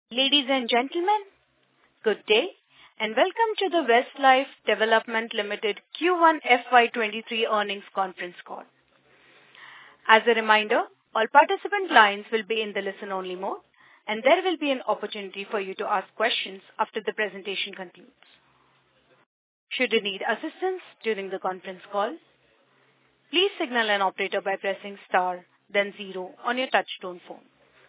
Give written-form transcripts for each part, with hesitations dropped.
Ladies and gentlemen, good day, and welcome to the Westlife Development Limited Q1 FY23 earnings conference call. As a reminder, all participant lines will be in the listen-only mode, and there will be an opportunity for you to ask questions after the presentation concludes. Should you need assistance during the conference call, please signal an operator by pressing star, then 0 on your touchtone phone.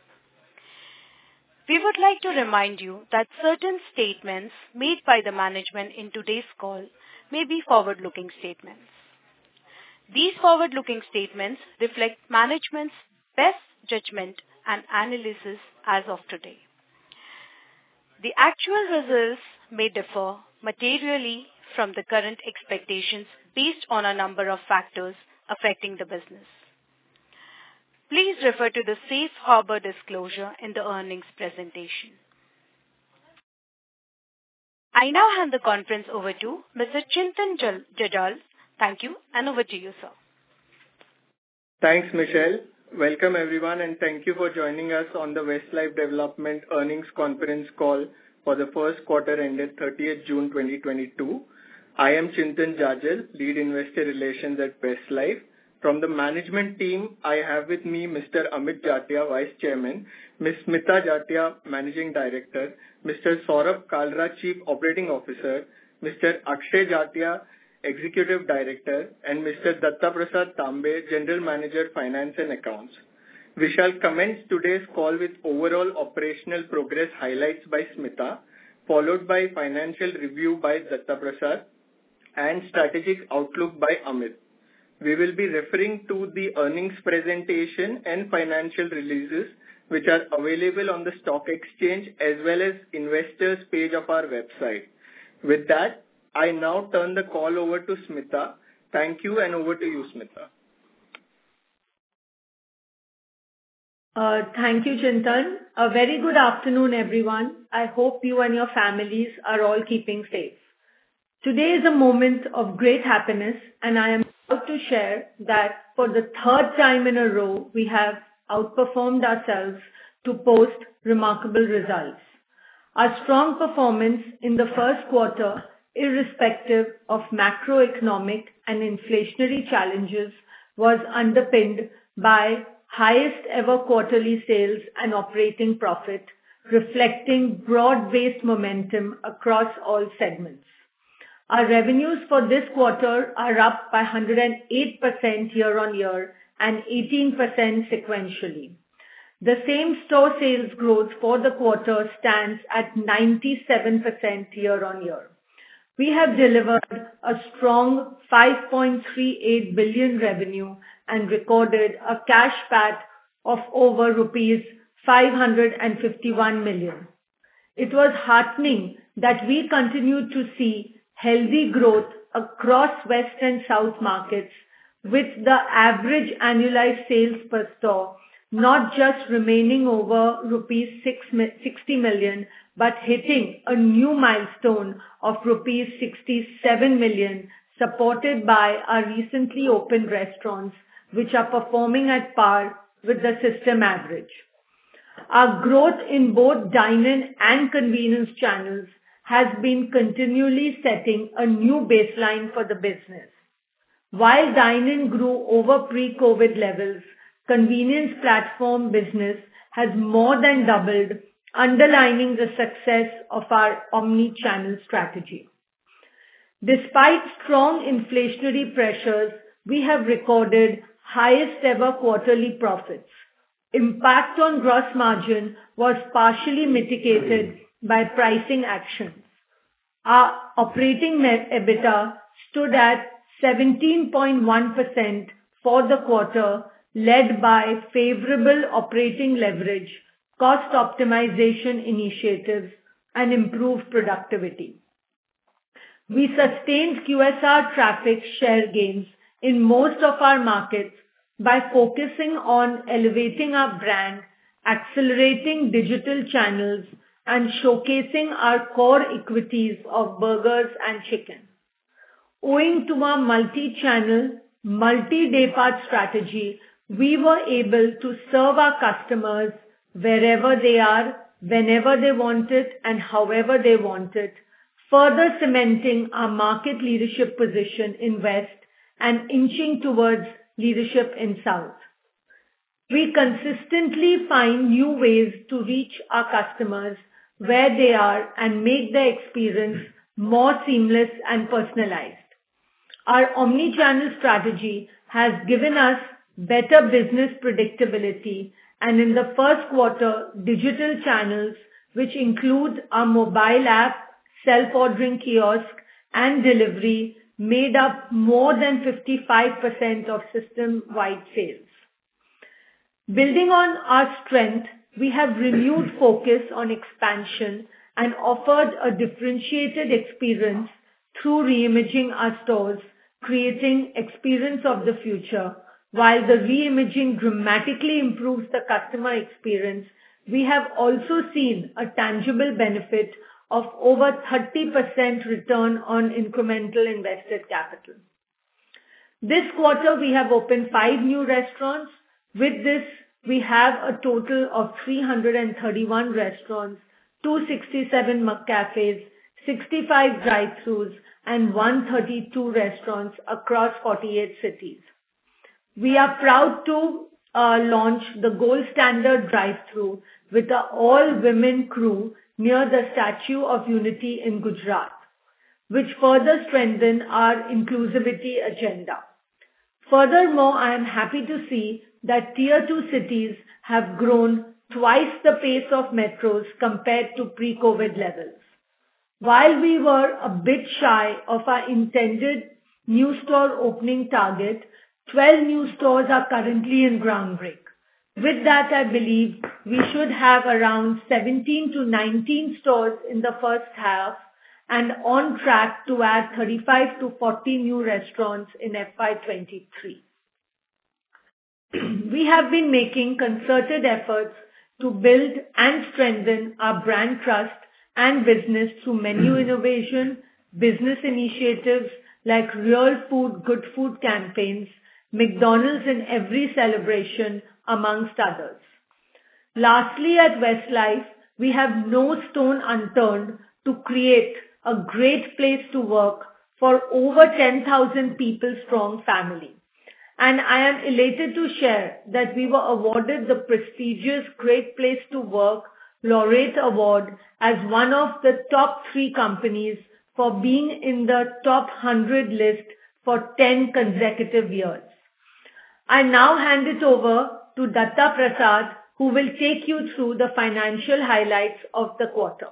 We would like to remind you that certain statements made by the management in today's call may be forward-looking statements. These forward-looking statements reflect management's best judgment and analysis as of today. The actual results may differ materially from the current expectations based on a number of factors affecting the business. Please refer to the safe harbor disclosure in the earnings presentation. I now hand the conference over to Mr. Chintan Jajal. Thank you, and over to you, sir. Thanks, Michelle. Welcome, everyone, and thank you for joining us on the Westlife Development earnings conference call for the first quarter ended 30th June 2022. I am Chintan Jajal, Lead Investor Relations at Westlife. From the management team, I have with me Mr. Amit Jatia, Vice Chairman, Ms. Smita Jatia, Managing Director, Mr. Saurabh Kalra, Chief Operating Officer, Mr. Akshay Jatia, Executive Director, and Mr. Datta Prasad Tambe, General Manager, Finance and Accounts. We shall commence today's call with overall operational progress highlights by Smita, followed by financial review by Datta Prasad, and strategic outlook by Amit. We will be referring to the earnings presentation and financial releases which are available on the stock exchange as well as investors page of our website. With that, I now turn the call over to Smita. Thank you, and over to you, Smita. Thank you, Chintan. A very good afternoon, everyone. I hope you and your families are all keeping safe. Today is a moment of great happiness, and I am proud to share that for the third time in a row, we have outperformed ourselves to post remarkable results. Our strong performance in the first quarter, irrespective of macroeconomic and inflationary challenges, was underpinned by highest ever quarterly sales and operating profit, reflecting broad-based momentum across all segments. Our revenues for this quarter are up by 108% year-on-year and 18% sequentially. The same-store sales growth for the quarter stands at 97% year-on-year. We have delivered a strong 5.38 billion revenue and recorded a cash PAT of over rupees 551 million. It was heartening that we continued to see healthy growth across West and South markets, with the average annualized sales per store not just remaining over rupees 60 million, but hitting a new milestone of rupees 67 million, supported by our recently opened restaurants, which are performing at par with the system average. Our growth in both dine-in and convenience channels has been continually setting a new baseline for the business. While dine-in grew over pre-COVID levels, convenience platform business has more than doubled, underlining the success of our omni-channel strategy. Despite strong inflationary pressures, we have recorded highest ever quarterly profits. Impact on gross margin was partially mitigated by pricing actions. Our operating net EBITDA stood at 17.1% for the quarter, led by favorable operating leverage, cost optimization initiatives, and improved productivity. We sustained QSR traffic share gains in most of our markets by focusing on elevating our brand, accelerating digital channels, and showcasing our core equities of burgers and chicken. Owing to our multi-channel, multi-daypart strategy, we were able to serve our customers wherever they are, whenever they want it and however they want it, further cementing our market leadership position in West and inching towards leadership in South. We consistently find new ways to reach our customers where they are and make their experience more seamless and personalized. Our omni-channel strategy has given us better business predictability, and in the first quarter, digital channels, which include our mobile app, self-ordering kiosk, and delivery, made up more than 55% of system-wide sales. Building on our strength, we have renewed focus on expansion and offered a differentiated experience through reimaging our stores, creating experience of the future. While the reimaging dramatically improves the customer experience, we have also seen a tangible benefit of over 30% return on incremental invested capital. This quarter, we have opened 5 new restaurants. With this, we have a total of 331 restaurants, 267 McCafes, 65 drive-thrus, and 132 restaurants across 48 cities. We are proud to launch the Gold Standard drive-thru with an all-women crew near the Statue of Unity in Gujarat, which further strengthen our inclusivity agenda. Furthermore, I am happy to see that Tier 2 cities have grown twice the pace of metros compared to pre-COVID levels. While we were a bit shy of our intended new store opening target, 12 new stores are currently in ground break. With that, I believe we should have around 17 to 19 stores in the first half and on track to add 35 to 40 new restaurants in FY23. We have been making concerted efforts to build and strengthen our brand trust and business through menu innovation, business initiatives like Real Food, Good Food campaigns, McDonald's in every celebration, amongst others. Lastly, at Westlife, we have no stone unturned to create a great place to work for over 10,000 people strong family. And I am elated to share that we were awarded the prestigious Great Place to Work Laureate Award as one of the top 3 companies for being in the top 100 list for 10 consecutive years. I now hand it over to Datta Prasad, who will take you through the financial highlights of the quarter.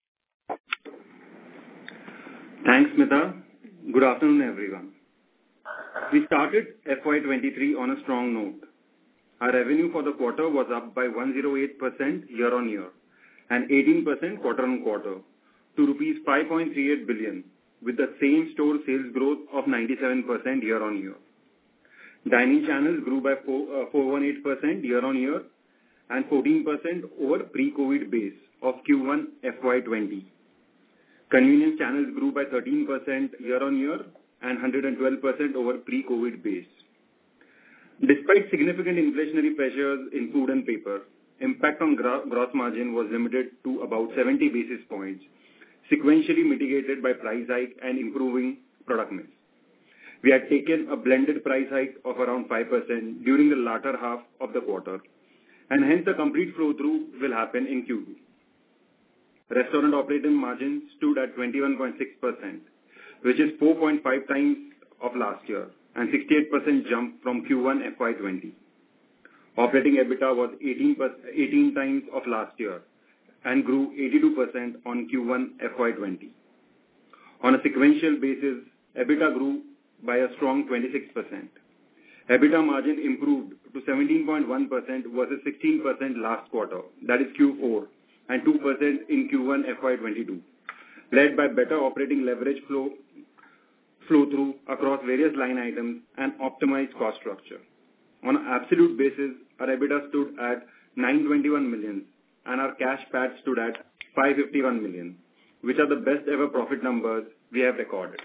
Thanks, Smita. Good afternoon, everyone. We started FY23 on a strong note. Our revenue for the quarter was up by 108% year-on-year and 18% quarter-on-quarter to rupees 5.38 billion, with the same store sales growth of 97% year-on-year. Dining channels grew by 418% year-on-year and 14% over pre-COVID base of Q1 FY20. Convenience channels grew by 13% year-on-year and 112% over pre-COVID base. Despite significant inflationary pressures in food and paper, impact on gross margin was limited to about 70 basis points, sequentially mitigated by price hike and improving product mix. We had taken a blended price hike of around 5% during the latter half of the quarter, and hence the complete flow-through will happen in Q2. Restaurant operating margin stood at 21.6%, which is 4.5 times of last year and 68% jump from Q1 FY20. Operating EBITDA was 18 times of last year and grew 82% on Q1 FY20. On a sequential basis, EBITDA grew by a strong 26%. EBITDA margin improved to 17.1% versus 16% last quarter, that is Q4, and 2% in Q1 FY22, led by better operating leverage flow through across various line items and optimized cost structure. On an absolute basis, our EBITDA stood at 921 million and our cash PAT stood at 551 million, which are the best ever profit numbers we have recorded.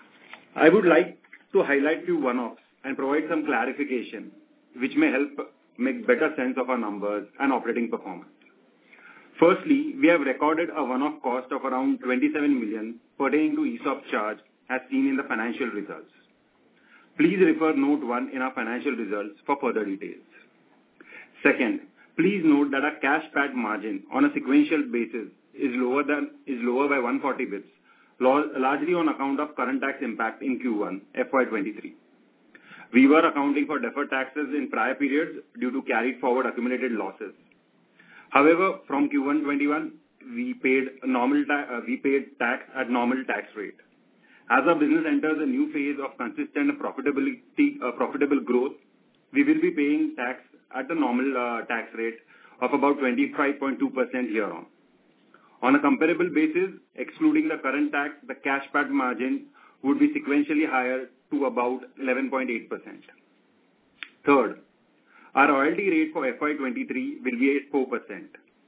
I would like to highlight few one-offs and provide some clarification which may help make better sense of our numbers and operating performance. Firstly, we have recorded a one-off cost of around 27 million pertaining to ESOP charge as seen in the financial results. Please refer note 1 in our financial results for further details. Second, please note that our cash PAT margin on a sequential basis is lower by 140 bps, largely on account of current tax impact in Q1 FY23. We were accounting for deferred taxes in prior periods due to carried forward accumulated losses. However, from Q1 21, we paid tax at normal tax rate. As our business enters a new phase of consistent profitable growth, we will be paying tax at the normal tax rate of about 25.2% year on. On a comparable basis, excluding the current tax, the cash PAT margin would be sequentially higher to about 11.8%. Third, our royalty rate for FY23 will be at 4%.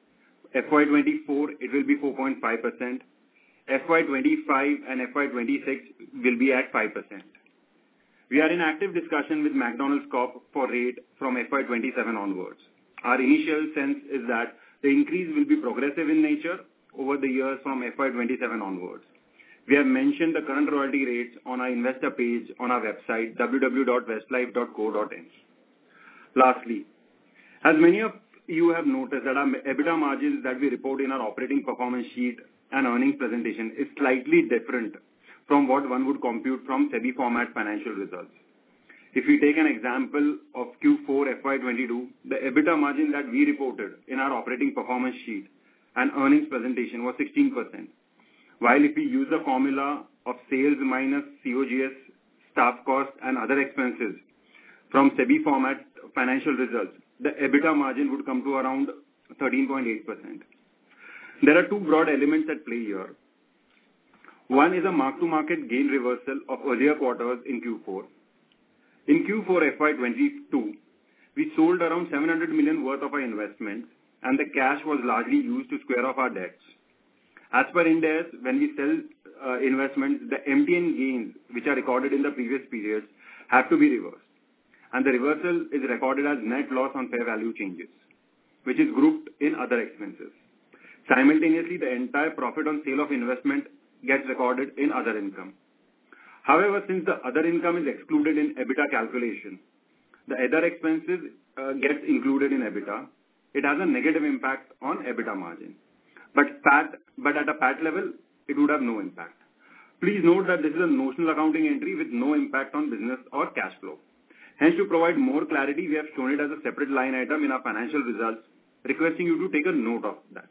FY24, it will be 4.5%. FY25 and FY26 will be at 5%. We are in active discussion with McDonald's Corp for rate from FY27 onwards. Our initial sense is that the increase will be progressive in nature over the years from FY27 onwards. We have mentioned the current royalty rates on our investor page on our website www.westlife.co.in. Lastly, as many of you have noticed that our EBITDA margins that we report in our operating performance sheet and earnings presentation is slightly different from what one would compute from SEBI format financial results. If we take an example of Q4 FY22, the EBITDA margin that we reported in our operating performance sheet and earnings presentation was 16%. While if we use the formula of sales minus COGS, staff costs and other expenses from SEBI format financial results, the EBITDA margin would come to around 13.8%. There are two broad elements at play here. One is a mark-to-market gain reversal of earlier quarters in Q4. In Q4 FY22, we sold around 700 million worth of our investments and the cash was largely used to square off our debts. As per Ind AS, when we sell investments, the MTM gains which are recorded in the previous periods have to be reversed. And the reversal is recorded as net loss on fair value changes, which is grouped in other expenses. Simultaneously, the entire profit on sale of investment gets recorded in other income. However, since the other income is excluded in EBITDA calculation, the other expenses gets included in EBITDA. It has a negative impact on EBITDA margin. But at a PAT level, it would have no impact. Please note that this is a notional accounting entry with no impact on business or cash flow. Hence, to provide more clarity, we have shown it as a separate line item in our financial results, requesting you to take a note of that.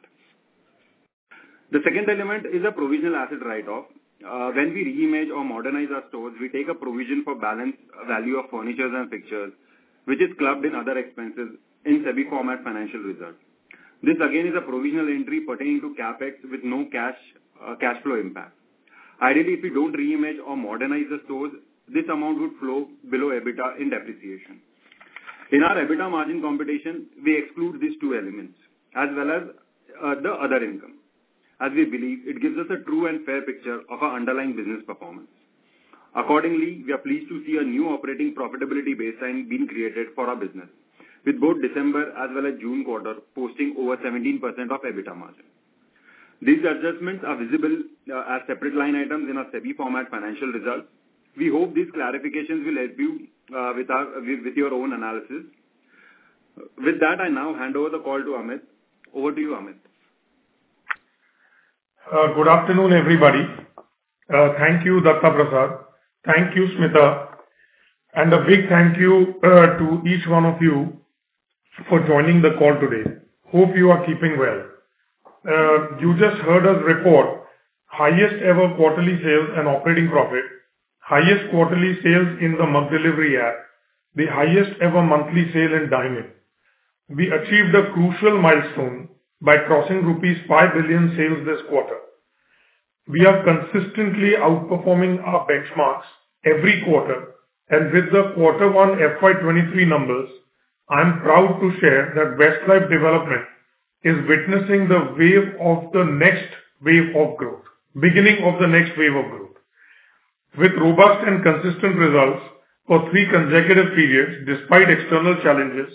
The second element is a provisional asset write-off. When we reimage or modernize our stores, we take a provision for balance value of furnitures and fixtures, which is clubbed in other expenses in SEBI format financial results. This again is a provisional entry pertaining to CapEx with no cash flow impact. Ideally, if we don't reimage or modernize the stores, this amount would flow below EBITDA in depreciation. In our EBITDA margin computation, we exclude these two elements as well as the other income, as we believe it gives us a true and fair picture of our underlying business performance. Accordingly, we are pleased to see a new operating profitability baseline being created for our business, with both December as well as June quarter posting over 17% of EBITDA margin. These adjustments are visible as separate line items in our SEBI format financial results. We hope these clarifications will help you with your own analysis. With that, I now hand over the call to Amit. Over to you, Amit. Good afternoon, everybody. Thank you, Datta Prasad. Thank you, Smita. And a big thank you to each one of you for joining the call today. Hope you are keeping well. You just heard us report highest ever quarterly sales and operating profit, highest quarterly sales in the McDelivery app, the highest ever monthly sale in dine-in. We achieved a crucial milestone by crossing rupees 5 billion sales this quarter. We are consistently outperforming our benchmarks every quarter, and with the quarter 1 FY23 numbers, I am proud to share that Westlife Development is witnessing the wave of the next wave of growth, beginning of the next wave of growth. With robust and consistent results for 3 consecutive periods despite external challenges,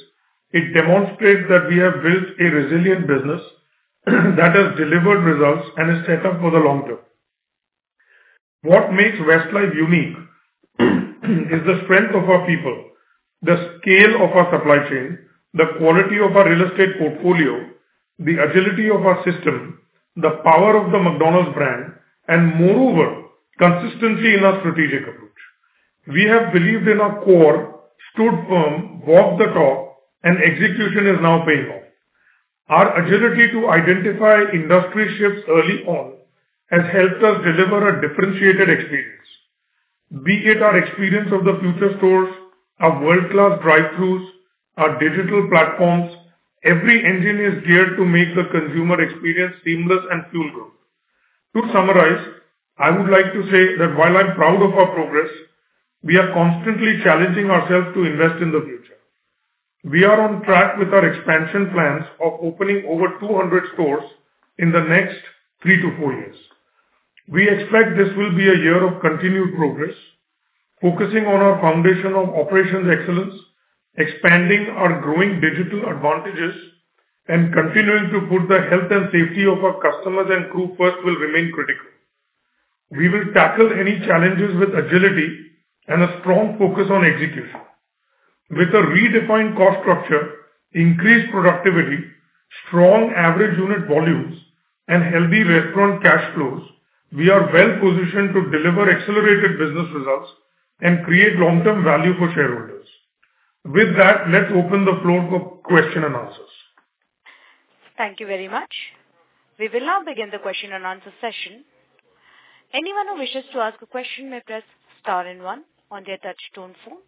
It demonstrates that we have built a resilient business that has delivered results and is set up for the long term. What makes Westlife unique is the strength of our people, the scale of our supply chain, the quality of our real estate portfolio, the agility of our system, the power of the McDonald's brand, and moreover, consistency in our strategic approach. We have believed in our core, stood firm, walked the talk, and execution is now paying off. Our agility to identify industry shifts early on has helped us deliver a differentiated experience. Be it our experience of the future stores, our world-class drive-thrus, our digital platforms, every engine is geared to make the consumer experience seamless and fuel growth. To summarize, I would like to say that while I'm proud of our progress, we are constantly challenging ourselves to invest in the future. We are on track with our expansion plans of opening over 200 stores in the next 3 to 4 years. We expect this will be a year of continued progress, focusing on our foundation of operations excellence, expanding our growing digital advantages, and continuing to put the health and safety of our customers and crew first will remain critical. We will tackle any challenges with agility and a strong focus on execution. With a redefined cost structure, increased productivity, strong average unit volumes, and healthy restaurant cash flows, we are well positioned to deliver accelerated business results and create long-term value for shareholders. With that, let's open the floor for question and answers. Thank you very much. We will now begin the question and answer session. Anyone who wishes to ask a question may press star and 1 on their touch-tone phone.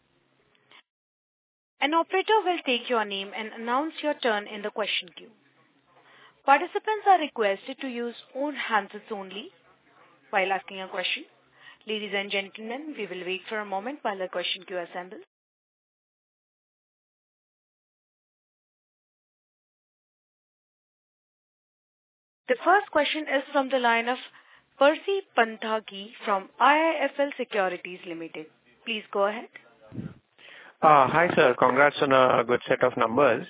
An operator will take your name and announce your turn in the question queue. Participants are requested to use own handsets only while asking a question. Ladies and gentlemen, we will wait for a moment while the question queue assembles. The first question is from the line of Percy Panthaki from IIFL Securities Limited. Please go ahead. Hi, sir. Congrats on a good set of numbers.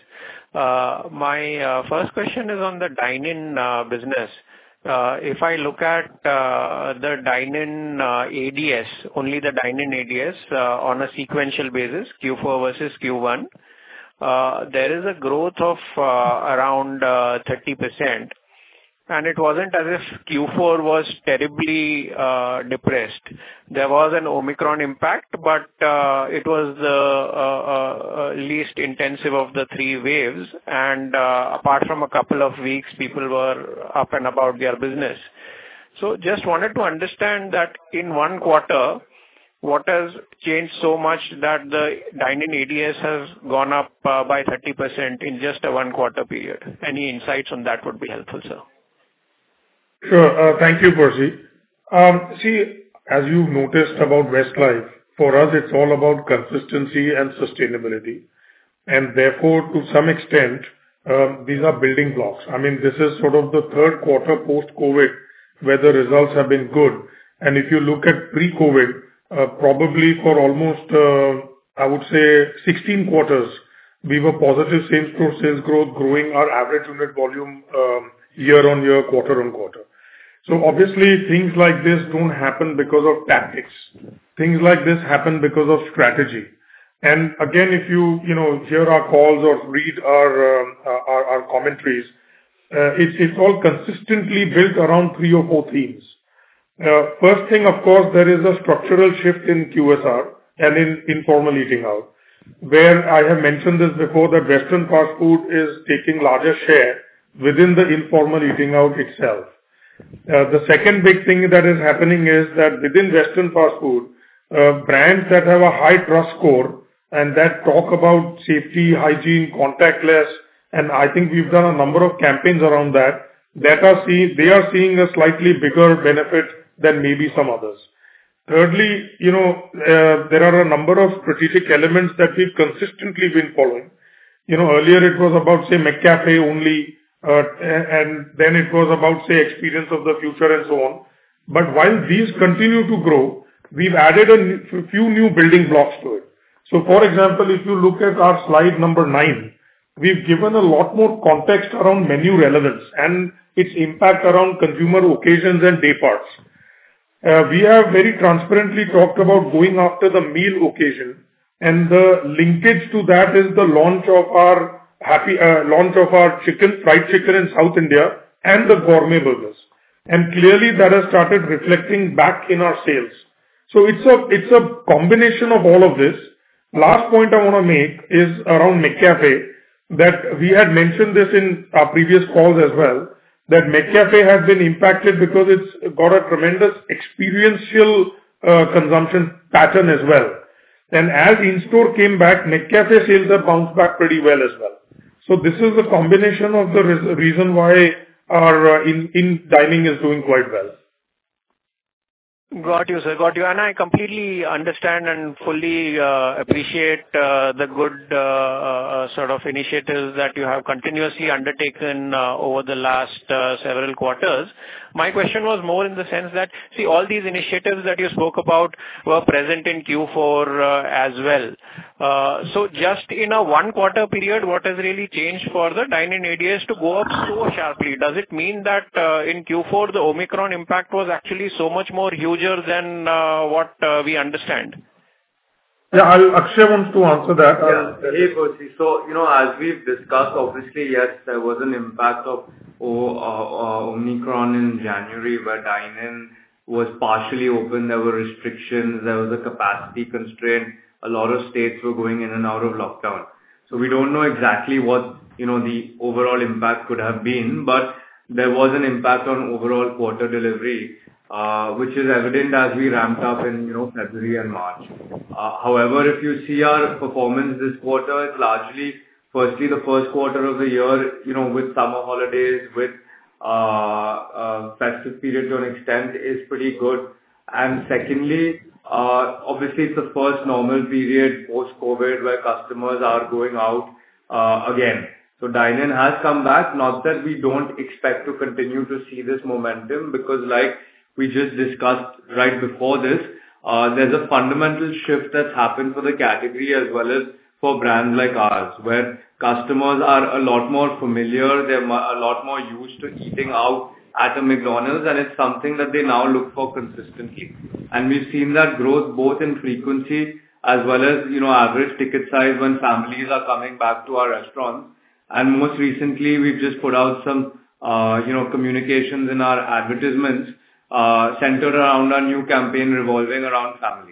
My first question is on the dine-in business. If I look at the dine-in ADS, only the dine-in ADS on a sequential basis, Q4 versus Q1, there is a growth of around 30%. And it wasn't as if Q4 was terribly depressed. There was an Omicron impact, but it was the least intensive of the 3 waves. And apart from a couple of weeks, people were up and about their business. So just wanted to understand that in one quarter, what has changed so much that the dine-in ADS has gone up by 30% in just a 1 quarter period? Any insights on that would be helpful, sir. Sure. Thank you, Percy. See, as you've noticed about Westlife, for us, it's all about consistency and sustainability. And therefore, to some extent, these are building blocks. I mean, this is sort of the 3rd quarter post-COVID where the results have been good. And if you look at pre-COVID, probably for almost, I would say, 16 quarters, we were positive same-store sales growth, growing our average unit volume year-on-year, quarter-on-quarter. So obviously, things like this don't happen because of tactics. Things like this happen because of strategy. And again, if you hear our calls or read our commentaries, it's all consistently built around 3 or 4 themes. First thing, of course, there is a structural shift in QSR and in informal eating out, where I have mentioned this before, that Western fast food is taking larger share within the informal eating out itself. The second big thing that is happening is that within Western fast food, brands that have a high trust score and that talk about safety, hygiene, contactless, and I think we've done a number of campaigns around that, they are seeing a slightly bigger benefit than maybe some others. Thirdly, there are a number of strategic elements that we've consistently been following. Earlier it was about, say, McCafe only, and then it was about, say, experience of the future and so on. But while these continue to grow, we've added a few new building blocks to it. So, for example, if you look at our slide number 9, we've given a lot more context around menu relevance and its impact around consumer occasions and day parts. We have very transparently talked about going after the meal occasion, and the linkage to that is the launch of our fried chicken in South India and the gourmet burgers. And clearly that has started reflecting back in our sales. So it's a combination of all of this. Last point I want to make is around McCafe, that we had mentioned this in our previous calls as well, that McCafe has been impacted because it's got a tremendous experiential consumption pattern as well. And as in-store came back, McCafe sales have bounced back pretty well as well. So this is the combination of the reason why our in dining is doing quite well. Got you, sir. Got you. And I completely understand and fully appreciate the good sort of initiatives that you have continuously undertaken over the last several quarters. My question was more in the sense that, see, all these initiatives that you spoke about were present in Q4 as well. So just in a 1 quarter period, what has really changed for the dine-in ADS to go up so sharply? Does it mean that in Q4 the Omicron impact was actually so much more huger than what we understand? Yeah, Akshay wants to answer that. Yeah. Hey, Percy. So, as we've discussed, obviously, yes, there was an impact of Omicron in January where dine-in was partially open. There were restrictions. There was a capacity constraint. A lot of states were going in and out of lockdown. So we don't know exactly what, the overall impact could have been, but there was an impact on overall quarter delivery, which is evident as we ramped up in, February and March. However, if you see our performance this quarter, it's largely, firstly, the first quarter of the year, with summer holidays, with festive period to an extent, is pretty good. And secondly, obviously, it's the first normal period post-COVID where customers are going out again. So dine-in has come back. Not that we don't expect to continue to see this momentum, because like we just discussed right before this, there's a fundamental shift that's happened for the category as well as for brands like ours, where customers are a lot more familiar, they're a lot more used to eating out at a McDonald's, and it's something that they now look for consistently. And we've seen that growth both in frequency as well as, average ticket size when families are coming back to our restaurants. And most recently, we've just put out some, communications in our advertisements centered around our new campaign revolving around families.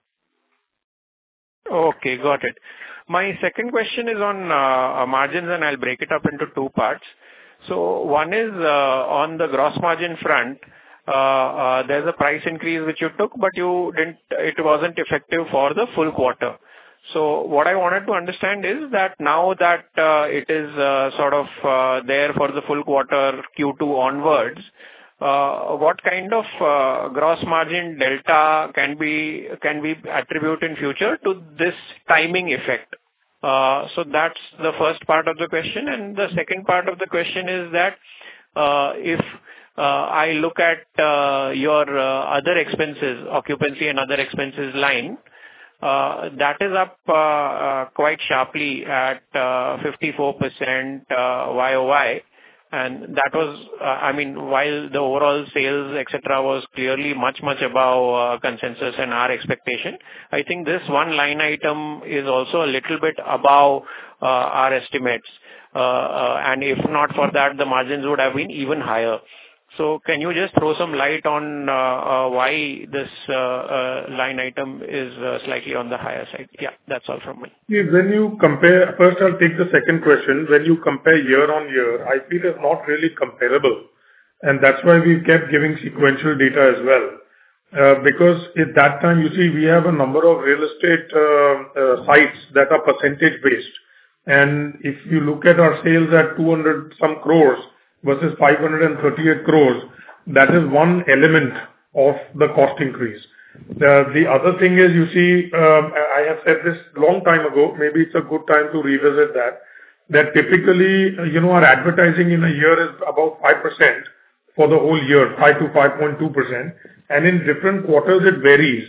Okay, got it. My second question is on margins, and I'll break it up into 2 parts. So one is on the gross margin front. There's a price increase which you took, but it wasn't effective for the full quarter. So what I wanted to understand is that now that it is sort of there for the full quarter Q2 onwards, what kind of gross margin delta can we attribute in future to this timing effect? So that's the first part of the question. And the second part of the question is that if I look at your other expenses, occupancy and other expenses line, that is up quite sharply at 54% YOY. And that was, while the overall sales, etc., was clearly much, much above consensus and our expectation, I think this one line item is also a little bit above our estimates. And if not for that, the margins would have been even higher. So can you just throw some light on why this line item is slightly on the higher side? Yeah, that's all from me. When you compare, first I'll take the second question. When you compare year on year, I feel it's not really comparable. And that's why we kept giving sequential data as well. Because at that time, you see, we have a number of real estate sites that are percentage based. And if you look at our sales at 200 some crores, versus 538 crores, that is one element of the cost increase. The other thing is, you see, I have said this long time ago, maybe it's a good time to revisit that typically, our advertising in a year is about 5% for the whole year, 5 to 5.2%. And in different quarters, it varies.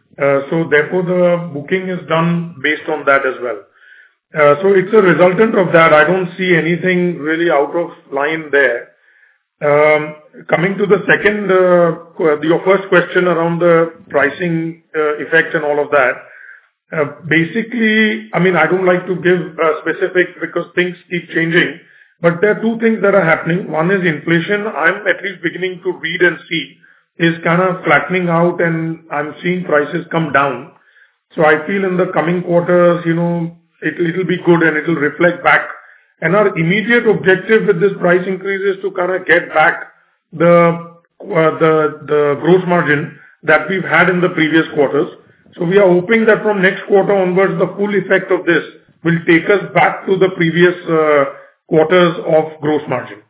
So therefore, the booking is done based on that as well. So it's a resultant of that. I don't see anything really out of line there. Coming to the second, your first question around the pricing effect and all of that. Basically, I mean, I don't like to give specifics because things keep changing, but there are two things that are happening. One is inflation. I'm at least beginning to read and see is kind of flattening out, and I'm seeing prices come down. So I feel in the coming quarters, it'll be good and it'll reflect back. And our immediate objective with this price increase is to kind of get back the gross margin that we've had in the previous quarters. So we are hoping that from next quarter onwards, the full effect of this will take us back to the previous quarters of gross margin.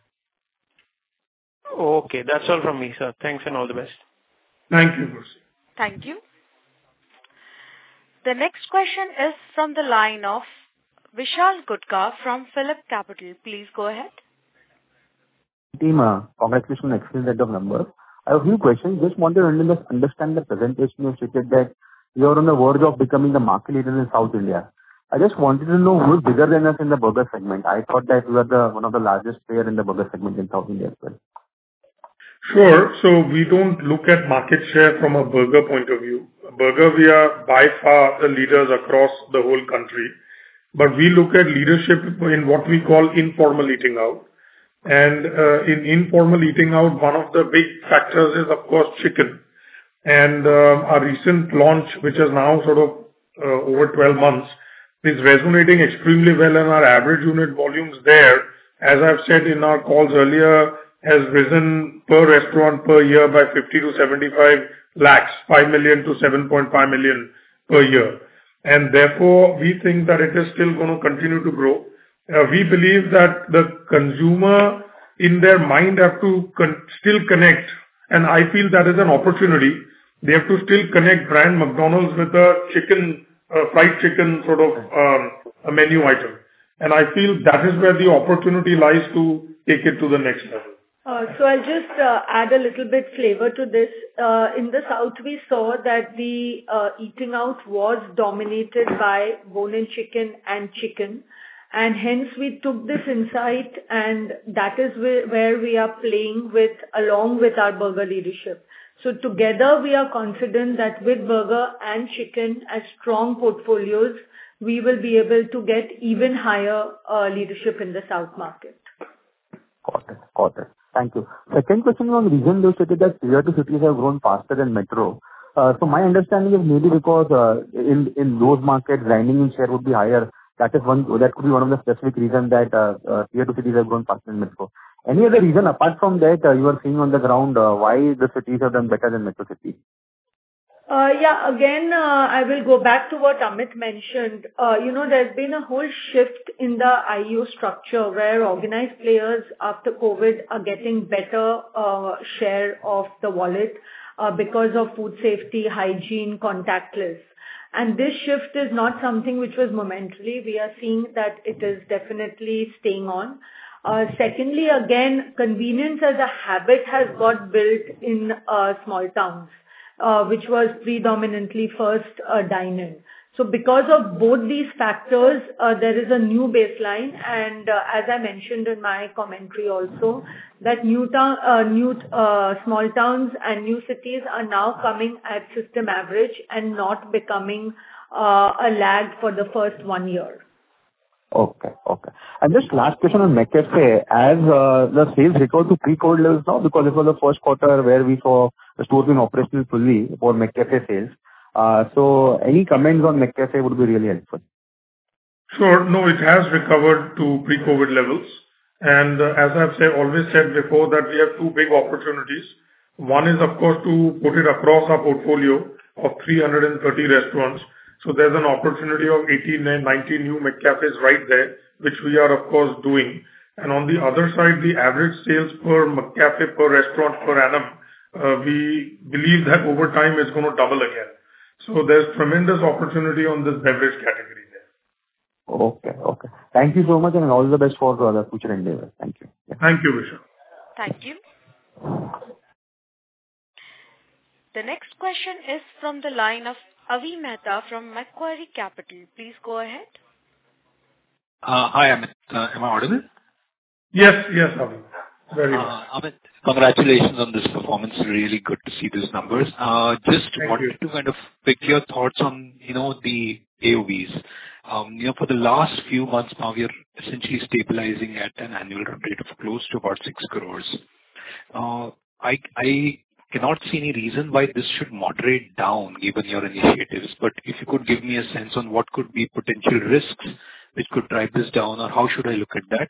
Okay, that's all from me, sir. Thanks and all the best. Thank you, Percy. Thank you. The next question is from the line of Vishal Gutka from Phillip Capital. Please go ahead. Team, congratulations on excellent set of numbers. I have a few questions. Just wanted to understand the presentation. You stated that you are on the verge of becoming the market leader in South India. I just wanted to know who is bigger than us in the burger segment. I thought that you are one of the largest player in the burger segment in South India as well. Sure. So we don't look at market share from a burger point of view. Burger, we are by far the leaders across the whole country. But we look at leadership in what we call informal eating out. And in informal eating out, one of the big factors is, of course, chicken. And our recent launch, which is now sort of over 12 months, is resonating extremely well, and our average unit volumes there, as I've said in our calls earlier, has risen per restaurant per year by 50 to 75 lakhs, 5 million to 7.5 million per year. And therefore, we think that it is still going to continue to grow. We believe that the consumer in their mind have to still connect, and I feel that is an opportunity. They have to still connect brand McDonald's with a chicken, fried chicken sort of a menu item. And I feel that is where the opportunity lies to take it to the next level. So I'll just add a little bit flavor to this. In the South, we saw that the eating out was dominated by bone-in chicken and chicken. And hence we took this insight, and that is where we are playing with along with our burger leadership. So together we are confident that with burger and chicken as strong portfolios, we will be able to get even higher leadership in the South market. Got it. Thank you. Second question on reason you stated that tier 2 cities have grown faster than metro. So my understanding is maybe because in those markets, dining in share would be higher. That could be one of the specific reasons that tier 2 cities have grown faster than metro. Any other reason apart from that you are seeing on the ground why the cities have done better than metro cities? Again, I will go back to what Amit mentioned. There's been a whole shift in the IEO structure where organized players after COVID are getting better share of the wallet because of food safety, hygiene, contactless. And this shift is not something which was momentarily. We are seeing that it is definitely staying on. Secondly, again, convenience as a habit has got built in small towns. Which was predominantly first dine-in. So because of both these factors, there is a new baseline, and as I mentioned in my commentary also, that small towns and new cities are now coming at system average and not becoming a lag for the first 1 year. Okay. And just last question on McCafe. As the sales recover to pre-COVID levels now, because it was the first quarter where we saw the store being operational fully for McCafe sales. So any comments on McCafe would be really helpful. Sure. No, it has recovered to pre-COVID levels. And as I've always said before, that we have two big opportunities. One is, of course, to put it across our portfolio of 330 restaurants. So there's an opportunity of 18 and 19 new McCafes right there, which we are, of course, doing. And on the other side, the average sales per McCafe per restaurant per annum, we believe that over time it's going to double again. So there's tremendous opportunity on this beverage category there. Okay. Thank you so much, and all the best for the future endeavors. Thank you. Yeah. Thank you, Vishal. Thank you. The next question is from the line of Avi Mehta from Macquarie Capital. Please go ahead. Hi, Amit. Am I audible? Yes, Avi. Very much. Amit, congratulations on this performance. Really good to see these numbers. Just wanted to kind of pick your thoughts on, the AOVs. For the last few months now, we are essentially stabilizing at an annual run rate of close to about 6 crores. I cannot see any reason why this should moderate down given your initiatives, but if you could give me a sense on what could be potential risks which could drive this down, or how should I look at that?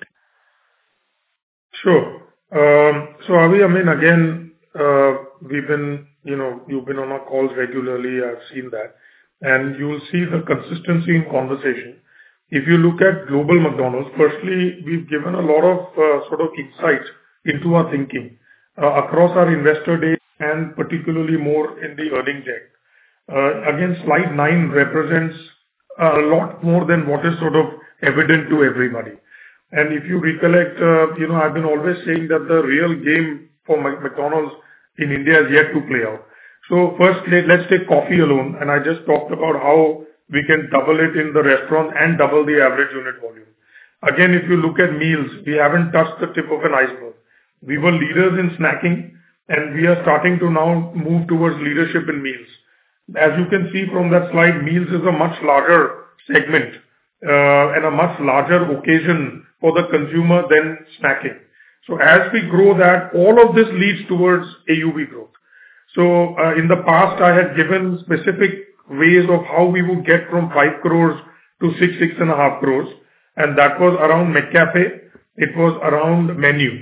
Sure. So Avi, again, you've been on our calls regularly. I've seen that. And you'll see the consistency in conversation. If you look at global McDonald's, firstly, we've given a lot of sort of insight into our thinking across our investor day and particularly more in the earnings deck. Again, slide 9 represents a lot more than what is sort of evident to everybody. And if you recollect, I've been always saying that the real game for McDonald's in India is yet to play out. So first, let's take coffee alone. And I just talked about how we can double it in the restaurant and double the average unit volume. Again, if you look at meals, we haven't touched the tip of an iceberg. We were leaders in snacking, and we are starting to now move towards leadership in meals. As you can see from that slide, meals is a much larger segment and a much larger occasion for the consumer than snacking. So as we grow that, all of this leads towards AUV growth. So in the past, I had given specific ways of how we would get from 5 crores to 6.5 crores. And that was around McCafe, it was around menu,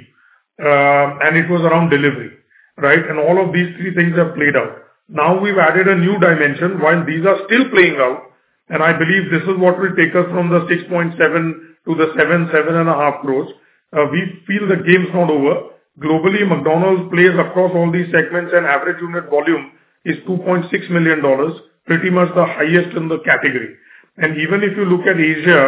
and it was around delivery, right? And all of these 3 things have played out. Now we've added a new dimension while these are still playing out. And I believe this is what will take us from the 6.7 to the 7.5 crores. We feel the game's not over. Globally, McDonald's plays across all these segments and average unit volume is $2.6 million, pretty much the highest in the category. And even if you look at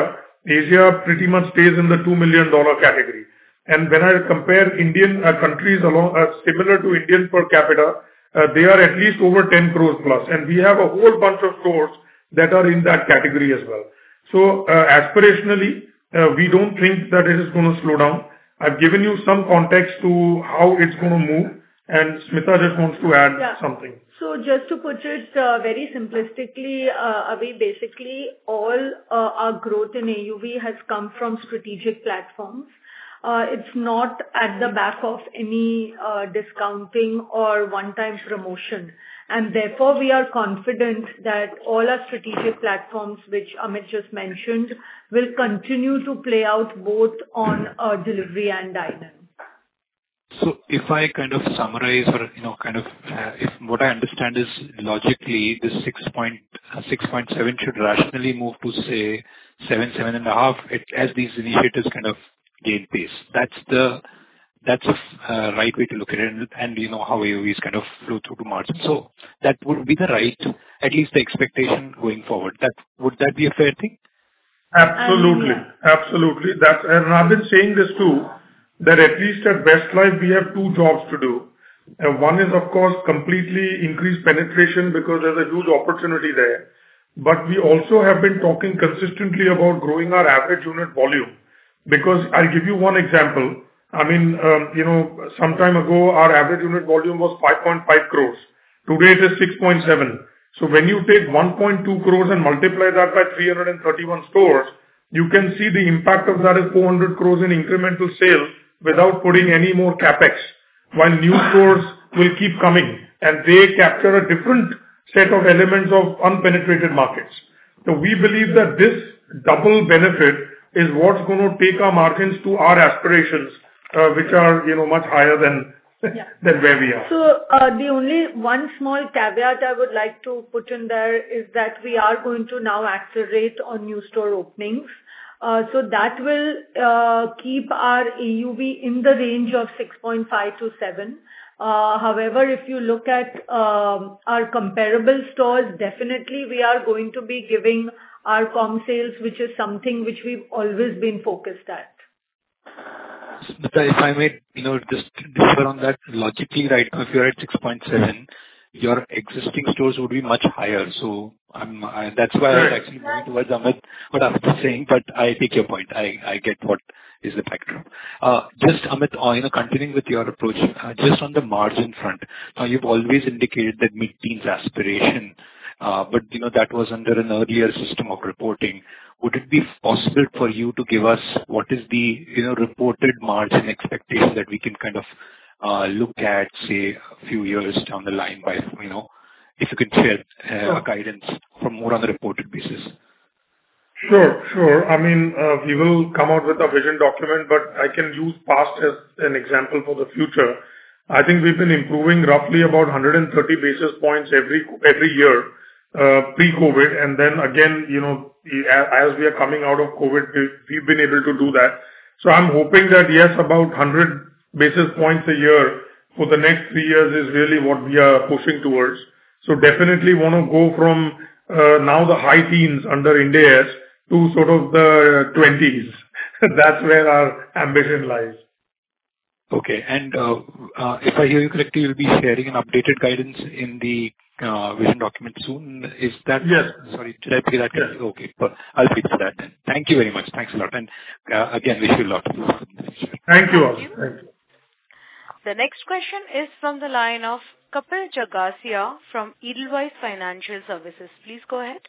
Asia pretty much stays in the $2 million category. And when I compare Indian countries along similar to Indian per capita, they are at least over 10 crores plus. And we have a whole bunch of stores that are in that category as well. So aspirationally, we don't think that it is going to slow down. I've given you some context to how it's going to move, and Smita just wants to add something. So just to put it very simplistically, Avi, basically all our growth in AUV has come from strategic platforms. It's not at the back of any discounting or one-time promotion. And therefore, we are confident that all our strategic platforms, which Amit just mentioned, will continue to play out both on delivery and dine-in. So if I kind of summarize or, if what I understand is logically this 6.7 should rationally move to say 7.5 as these initiatives kind of gain pace. That's a right way to look at it, and how AOVs kind of flow through to margin. So that would be the right, at least the expectation going forward. Would that be a fair thing? Absolutely. Absolutely. And I've been saying this too, that at least at Westlife, we have 2 jobs to do. One is, of course, completely increase penetration because there's a huge opportunity there. But we also have been talking consistently about growing our average unit volume. Because I'll give you one example. Some time ago, our average unit volume was 5.5 crores. Today it is 6.7. So when you take 1.2 crores and multiply that by 331 stores, you can see the impact of that is 400 crores in incremental sales without putting any more capex. While new stores will keep coming and they capture a different set of elements of unpenetrated markets. So we believe that this double benefit is what's going to take our margins to our aspirations, which are, much higher than where we are. So the only one small caveat I would like to put in there is that we are going to now accelerate on new store openings. So that will keep our AUV in the range of 6.5 to 7. However, if you look at our comparable stores, definitely we are going to be giving our comm sales, which is something which we've always been focused at. Smita, if I may, just differ on that logically, right now, if you're at 6.7, your existing stores would be much higher. So that's why I was actually moving towards Amit, what Amit is saying, but I take your point. I get what is the backdrop. Just Amit, continuing with your approach, just on the margin front. Now, you've always indicated that mid-teens aspiration, but that was under an earlier system of reporting. Would it be possible for you to give us what is the reported margin expectation that we can kind of look at, say, a few years down the line by, if you could share a guidance from more on the reported basis? Sure. I mean, we will come out with a vision document, but I can use past as an example for the future. I think we've been improving roughly about 130 basis points every year, pre-COVID. And then again, as we are coming out of COVID, we've been able to do that. So I'm hoping that, yes, about 100 basis points a year for the next 3 years is really what we are pushing towards. So definitely want to go from now the high teens under Ind AS to sort of the 20s. That's where our ambition lies. Okay. And if I hear you correctly, you'll be sharing an updated guidance in the vision document soon. Is that? Yes. Sorry, did I pay that? Yes. Okay. But I'll wait for that then. Thank you very much. Thanks a lot. And again, wish you a lot of luck. Thank you all. Thank you. The next question is from the line of Kapil Jagasia from Edelweiss Financial Services. Please go ahead.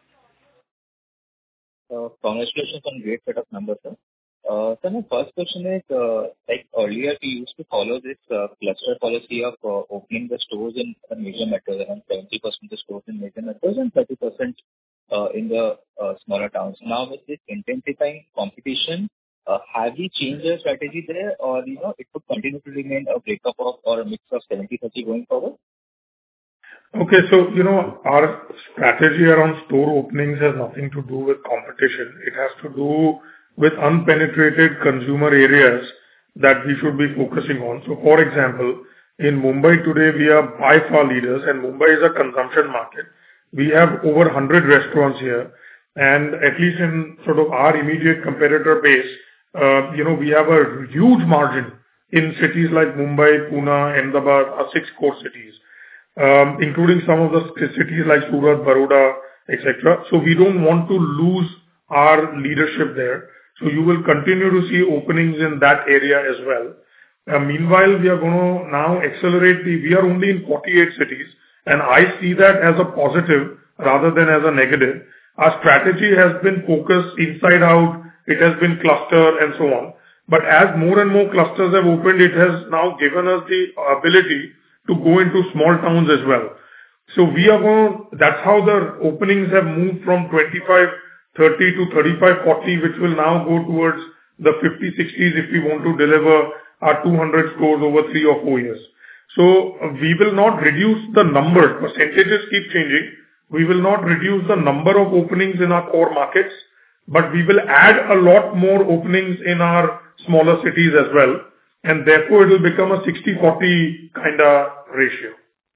Congratulations on great set of numbers, sir. So my first question is, like earlier we used to follow this cluster policy of opening the stores in major metros, around 70% of the stores in major metros and 30% in the smaller towns. Now with this intensifying competition, have we changed our strategy there, or it would continue to remain a breakup of or a mix of 70-30 going forward? Okay, so our strategy around store openings has nothing to do with competition. It has to do with unpenetrated consumer areas that we should be focusing on. So, for example, in Mumbai today, we are by far leaders, and Mumbai is a consumption market. We have over 100 restaurants here, and at least in sort of our immediate competitor base, we have a huge margin in cities like Mumbai, Pune, Ahmedabad, our 6 core cities, including some of the cities like Surat, Baroda, etc. So we don't want to lose our leadership there. So you will continue to see openings in that area as well. Meanwhile, we are going to now accelerate we are only in 48 cities, and I see that as a positive rather than as a negative. Our strategy has been focused inside out. It has been cluster and so on. But as more and more clusters have opened, it has now given us the ability to go into small towns as well. So that's how the openings have moved from 25-30 to 35-40, which will now go towards the 50-60s if we want to deliver our 200 stores over 3 or 4 years. So we will not reduce the number. Percentages keep changing. We will not reduce the number of openings in our core markets, but we will add a lot more openings in our smaller cities as well. And therefore, it will become a 60-40 kind of ratio.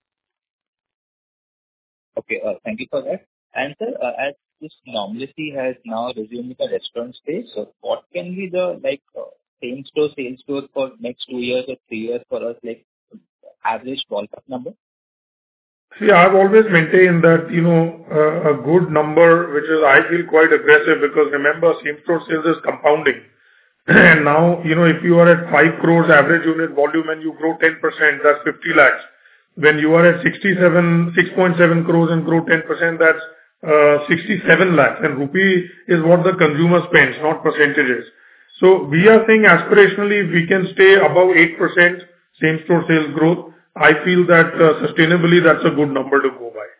Okay, thank you for that. And sir, as this normalcy has now resumed in the restaurant space, so what can be the same-store sales growth for next 2 years or 3 years for us, like average ballpark number? See, I've always maintained that, a good number, which is, I feel quite aggressive because remember, same-store sales is compounding. And now, if you are at 5 crores average unit volume and you grow 10%, that's 50 lakhs. When you are at 6.7 crores and grow 10%, that's 67 lakhs. And rupee is what the consumer spends, not percentages. So we are saying aspirationally, if we can stay above 8% same-store sales growth, I feel that sustainably that's a good number to go by.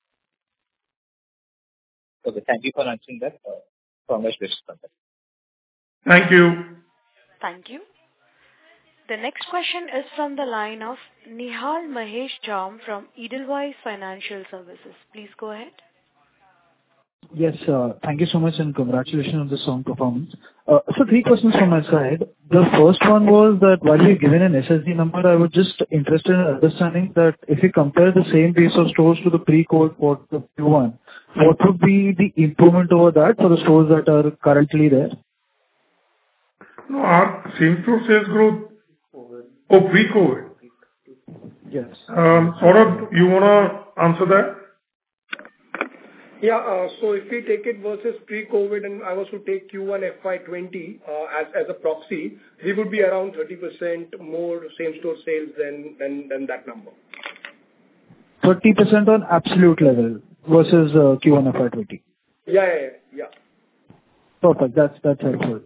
Okay, thank you for answering that. Congratulations on that. Thank you. Thank you. The next question is from the line of Nihal Mahesh Jham from Edelweiss Financial Services. Please go ahead. Yes, thank you so much and congratulations on the strong performance. So 3 questions from my side. The first one was that while you've given an SSG number, I was just interested in understanding that if you compare the same base of stores to the pre-COVID quarter Q1, what would be the improvement over that for the stores that are currently there? No, our same-store sales growth pre-COVID. Yes. Saurabh, you want to answer that? Yeah. So if we take it versus pre-COVID, and I was to take Q1 FY20 as a proxy, we would be around 30% more same-store sales than that number. 30% on absolute level versus Q1 FY20. Yeah. Perfect. That's helpful.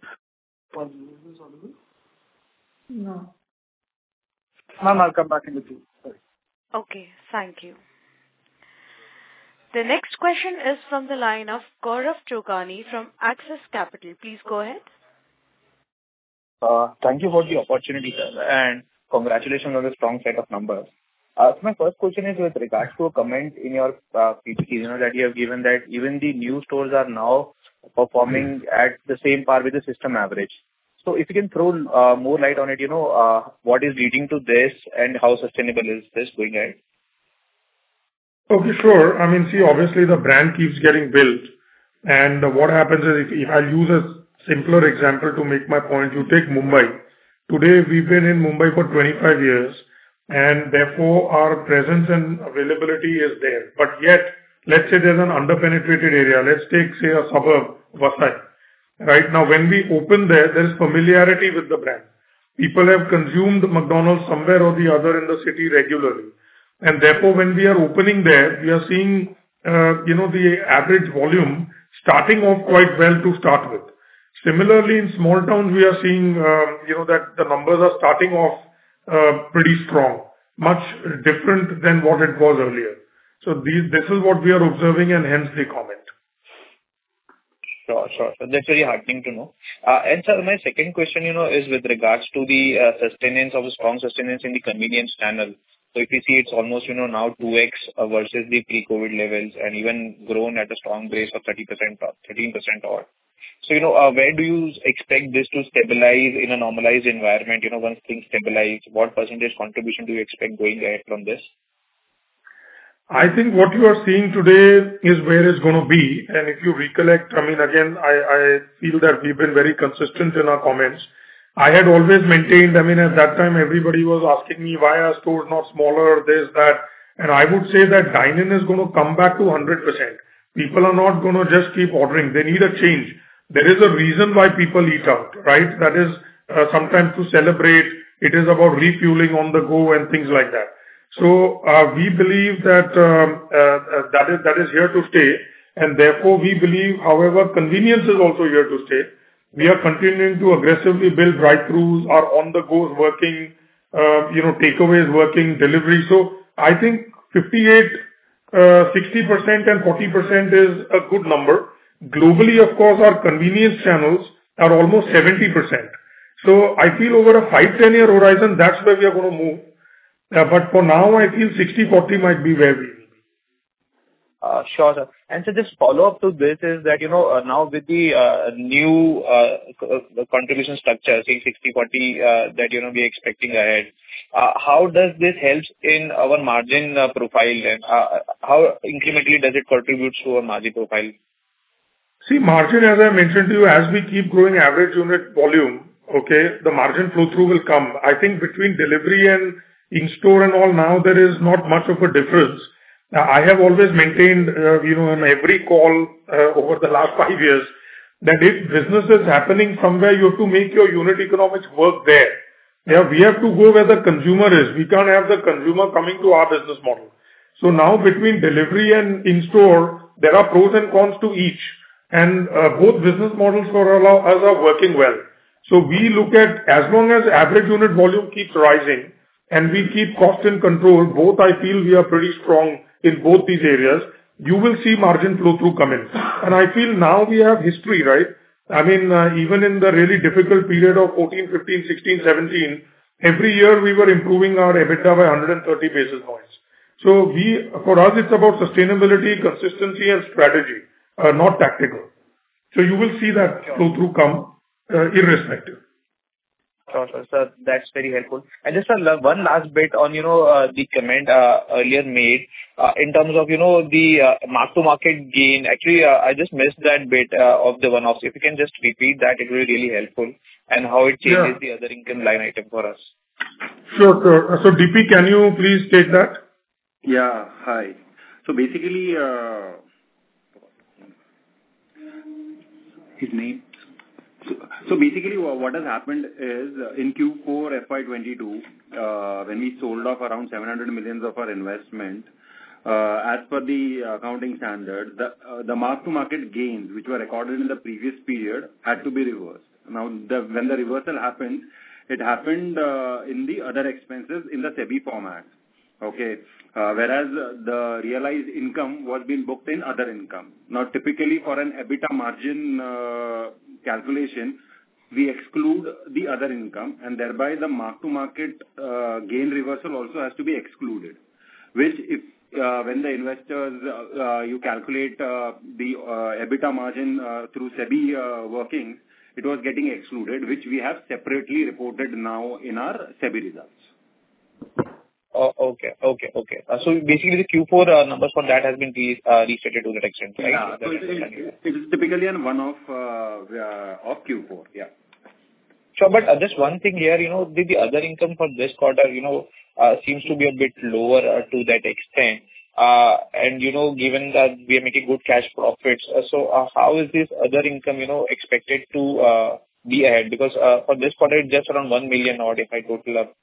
No. Ma'am, I'll come back in the queue. Sorry. Okay, thank you. The next question is from the line of Gaurav Chokani from Axis Capital. Please go ahead. Thank you for the opportunity, sir, and congratulations on the strong set of numbers. So my first question is with regards to a comment in your PPT, that you have given that even the new stores are now performing at the same par with the system average. So if you can throw more light on it, what is leading to this and how sustainable is this going ahead? Okay, sure. I mean, see, obviously the brand keeps getting built, and what happens is, if I use a simpler example to make my point, you take Mumbai. Today, we've been in Mumbai for 25 years, and therefore our presence and availability is there. But yet, let's say there's an under-penetrated area. Let's take, say, a suburb, Vasai. Right now, when we open there is familiarity with the brand. People have consumed McDonald's somewhere or the other in the city regularly. And therefore, when we are opening there, we are seeing, the average volume starting off quite well to start with. Similarly, in small towns, we are seeing, that the numbers are starting off pretty strong, much different than what it was earlier. So this is what we are observing, and hence the comment. Sure. So that's very heartening to know. And sir, my second question, is with regards to the strong sustenance in the convenience channel. So if you see, it's almost, now 2x versus the pre-COVID levels, and even grown at a strong base of 13% odd. So, where do you expect this to stabilize in a normalized environment? Once things stabilize, what percentage contribution do you expect going ahead from this? I think what you are seeing today is where it's going to be. And if you recollect, I mean, again, I feel that we've been very consistent in our comments. I had always maintained, I mean, at that time, everybody was asking me, why are stores not smaller, this, that. And I would say that dine-in is going to come back to 100%. People are not going to just keep ordering. They need a change. There is a reason why people eat out, right? That is sometimes to celebrate. It is about refueling on the go and things like that. So we believe that that is here to stay. And therefore, we believe, however, convenience is also here to stay. We are continuing to aggressively build drive-thrus, our on-the-go is working, takeaway is working, delivery. So I think 58, 60% and 40% is a good number. Globally, of course, our convenience channels are almost 70%. So I feel over a 5-10 year horizon, that's where we are going to move. But for now, I feel 60-40 might be where we will be. Sure, sir. And so just follow up to this is that, now with the new contribution structure, saying 60-40, that, we're expecting ahead, how does this help in our margin profile, and how incrementally does it contribute to our margin profile? See, margin, as I mentioned to you, as we keep growing average unit volume, okay, the margin flow through will come. I think between delivery and in-store and all, now there is not much of a difference. I have always maintained, in every call over the last 5 years, that if business is happening somewhere, you have to make your unit economics work there. Yeah, we have to go where the consumer is. We can't have the consumer coming to our business model. So now between delivery and in-store, there are pros and cons to each. And both business models for us are working well. So we look at, as long as average unit volume keeps rising and we keep cost in control, both I feel we are pretty strong in both these areas, you will see margin flow through come in. And I feel now we have history, right? I mean, even in the really difficult period of 14, 15, 16, 17, every year we were improving our EBITDA by 130 basis points. So for us, it's about sustainability, consistency and strategy, not tactical. So you will see that flow through come irrespective. Sure, sir. That's very helpful. And just one last bit on, the comment earlier made in terms of, the mark-to-market gain. Actually, I just missed that bit of the one-offs. If you can just repeat that, it will be really helpful. And how it changes the other income line item for us. Sure. So DP, can you please take that? Yeah. Hi. So basically, his name. So basically, what has happened is in Q4 FY22, when we sold off around 700 millions of our investment, as per the accounting standards, the mark-to-market gains which were recorded in the previous period had to be reversed. Now, when the reversal happened, it happened in the other expenses in the SEBI format. Okay. Whereas the realized income was being booked in other income. Now, typically for an EBITDA margin calculation, we exclude the other income, and thereby the mark-to-market gain reversal also has to be excluded. Which, if when the investors you calculate the EBITDA margin through SEBI workings, it was getting excluded, which we have separately reported now in our SEBI results. Okay. So basically the Q4 numbers for that has been restated to that extent, right? Yeah. So it is typically a one-off of Q4. Yeah. Sure, but just one thing here, the other income for this quarter, seems to be a bit lower to that extent. And, given that we are making good cash profits, so how is this other income, expected to be ahead? Because for this quarter, it's just around 1 million odd if I total up.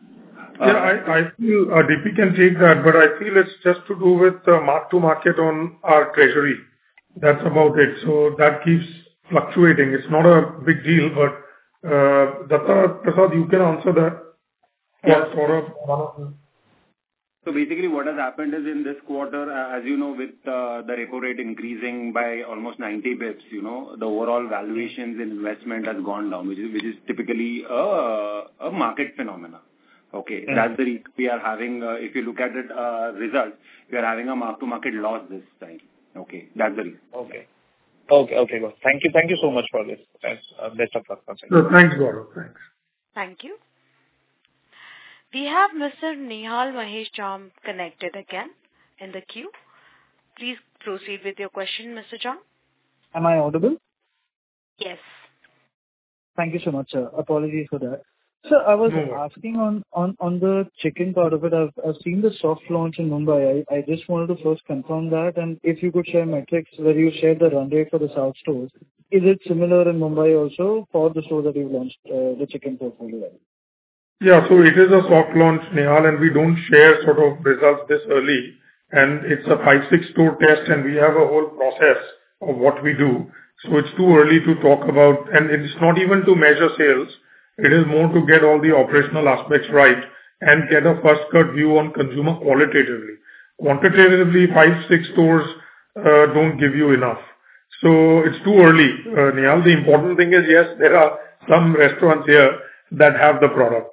I feel DP can take that, but I feel it's just to do with mark-to-market on our treasury. That's about it. So that keeps fluctuating. It's not a big deal, but Datta Prasad, you can answer that. Yeah. One of them. So basically what has happened is in this quarter, as you know, with the repo rate increasing by almost 90 bips, the overall valuations in investment has gone down, which is typically a market phenomena. Okay. Mm-hmm. That's the reason we are having, if you look at it, results, we are having a mark-to-market loss this time. Okay. That's the reason. Okay. Good. Thank you so much for this. Thanks. Best of luck. Thanks, Gaurav. Thanks. Thank you. We have Mr. Nihal Mahesh Jham connected again in the queue. Please proceed with your question, Mr. Jham. Am I audible? Yes. Thank you so much, sir. Apologies for that. So I was asking on the chicken part of it. I've seen the soft launch in Mumbai. I just wanted to first confirm that, and if you could share metrics where you shared the run rate for the South stores. Is it similar in Mumbai also for the store that you've launched the chicken portfolio? Yeah, so it is a soft launch, Nihal, and we don't share sort of results this early. And it's a 5-6 store test, and we have a whole process of what we do. So it's too early to talk about, and it's not even to measure sales. It is more to get all the operational aspects right and get a first cut view on consumer qualitatively. Quantitatively, 5-6 stores don't give you enough. So it's too early, Nihal. The important thing is, yes, there are some restaurants here that have the product.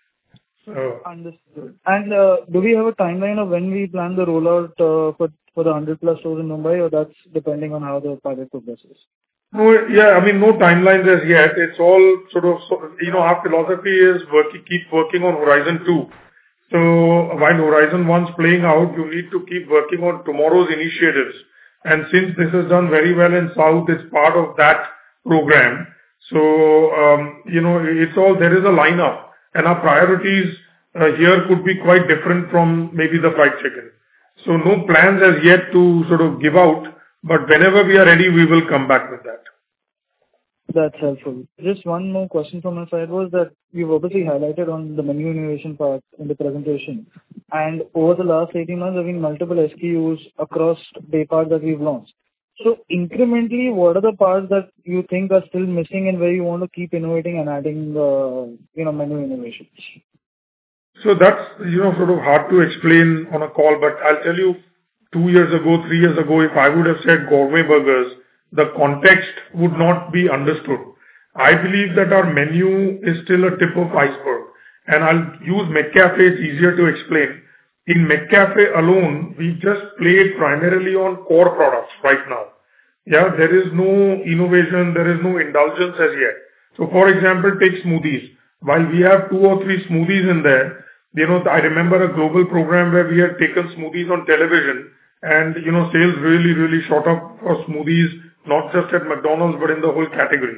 Understood. And do we have a timeline of when we plan the rollout for the 100 plus stores in Mumbai, or that's depending on how the pilot progresses? No, yeah, no timelines as yet. It's all sort of, our philosophy is keep working on Horizon 2. So while Horizon 1's playing out, you need to keep working on tomorrow's initiatives. And since this is done very well in South, it's part of that program. So, it's all, there is a lineup, and our priorities here could be quite different from maybe the fried chicken. So no plans as yet to sort of give out, but whenever we are ready, we will come back with that. That's helpful. Just one more question from my side was that you've obviously highlighted on the menu innovation part in the presentation. And over the last 18 months, there have been multiple SKUs across day parts that we've launched. So incrementally, what are the parts that you think are still missing and where you want to keep innovating and adding, menu innovations? So that's, sort of hard to explain on a call, but I'll tell you, 2 years ago, 3 years ago, if I would have said gourmet burgers, the context would not be understood. I believe that our menu is still a tip of iceberg. And I'll use McCafe, it's easier to explain. In McCafe alone, we just played primarily on core products right now. Yeah, there is no innovation, there is no indulgence as yet. So for example, take smoothies. While we have 2 or 3 smoothies in there, I remember a global program where we had taken smoothies on television and, sales really, really shot up for smoothies, not just at McDonald's, but in the whole category.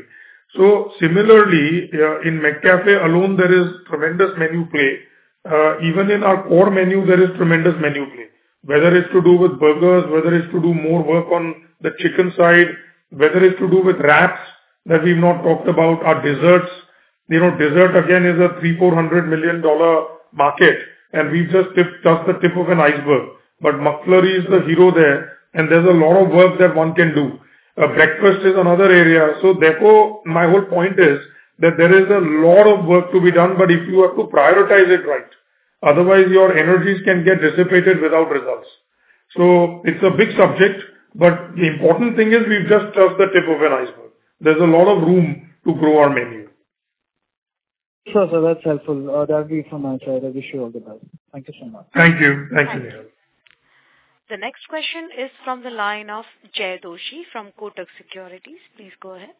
So similarly, in McCafe alone, there is tremendous menu play. Even in our core menu, there is tremendous menu play. Whether it's to do with burgers, whether it's to do more work on the chicken side, whether it's to do with wraps that we've not talked about, our desserts. Dessert again is a $300-400 million market, and we've just touched the tip of an iceberg. But McFlurry is the hero there, and there's a lot of work that one can do. Breakfast is another area. So therefore, my whole point is that there is a lot of work to be done, but if you have to prioritize it right, otherwise your energies can get dissipated without results. So it's a big subject, but the important thing is we've just touched the tip of an iceberg. There's a lot of room to grow our menu. Sure, sir. That's helpful. That'll be from my side. I wish you all the best. Thank you so much. Thank you. Thank you, Nihal. The next question is from the line of Jay Doshi from Kotak Securities. Please go ahead.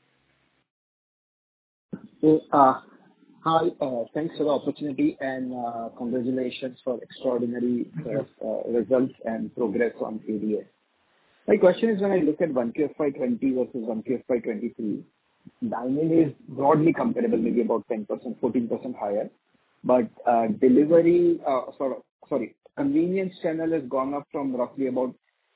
Hi, thanks for the opportunity and congratulations for extraordinary results and progress on ADS. My question is, when I look at 1Q FY20 versus 1Q FY23, dine-in is broadly comparable, maybe about 10%, 14% higher, but convenience channel has gone up from roughly about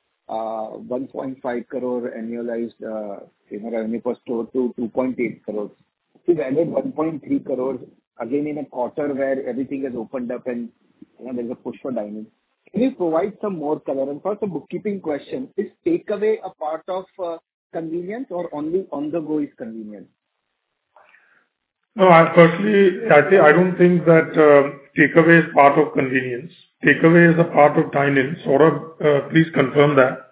1.5 crore annualized revenue per store to 2.8 crores. We've added 1.3 crores again in a quarter where everything has opened up and there's a push for dining. Can you provide some more color? And first, a bookkeeping question: is takeaway a part of convenience, or only on the go is convenience? No, I don't think that takeaway is part of convenience. Takeaway is a part of dine-in. Saurabh, please confirm that.